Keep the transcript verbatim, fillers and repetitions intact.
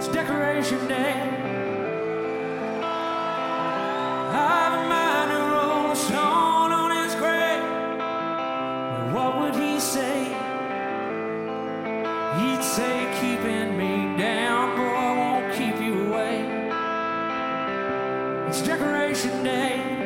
Decoration Day. I've a mind to roll a stone on his grave. What would he say? He'd say, keeping me down, boy, I won't keep you away. It's Decoration Day.